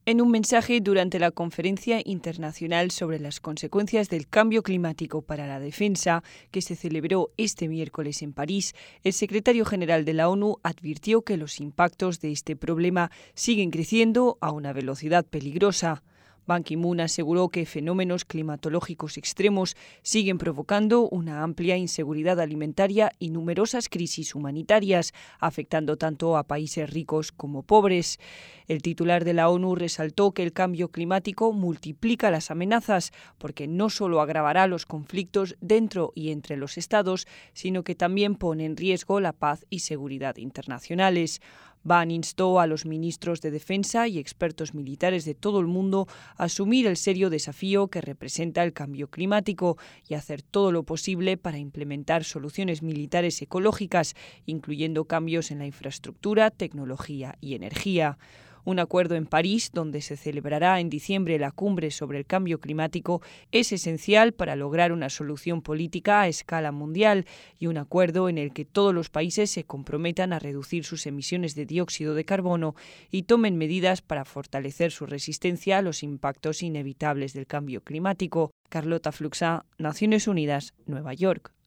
En un mensaje durante la Conferencia Internacional sobre las Consecuencias del Cambio Climático para la Defensa, que se celebró este miércoles en París, el secretario general de la ONU advirtió que los impactos de este problema siguen creciendo a una velocidad peligrosa. Ban Ki-moon aseguró que fenómenos climatológicos extremos siguen provocando una amplia inseguridad alimentaria y numerosas crisis humanitarias, afectando tanto a países ricos como pobres. El titular de la ONU resaltó que el cambio climático multiplica las amenazas, porque no solo agravará los conflictos dentro y entre los estados, sino que también pone en riesgo la paz y seguridad internacionales. Ban instó a los ministros de defensa y expertos militares de todo el mundo a asumir el serio desafío que representa el cambio climático y hacer todo lo posible para implementar soluciones militares ecológicas, incluyendo cambios en la infraestructura, tecnología y energía. Un acuerdo en París, donde se celebrará en diciembre la cumbre sobre el cambio climático, es esencial para lograr una solución política a escala mundial y un acuerdo en el que todos los países se comprometan a reducir sus emisiones de dióxido de carbono y tomen medidas para fortalecer su resistencia a los impactos inevitables del cambio climático. Carlota Fluxá, Naciones Unidas, Nueva York.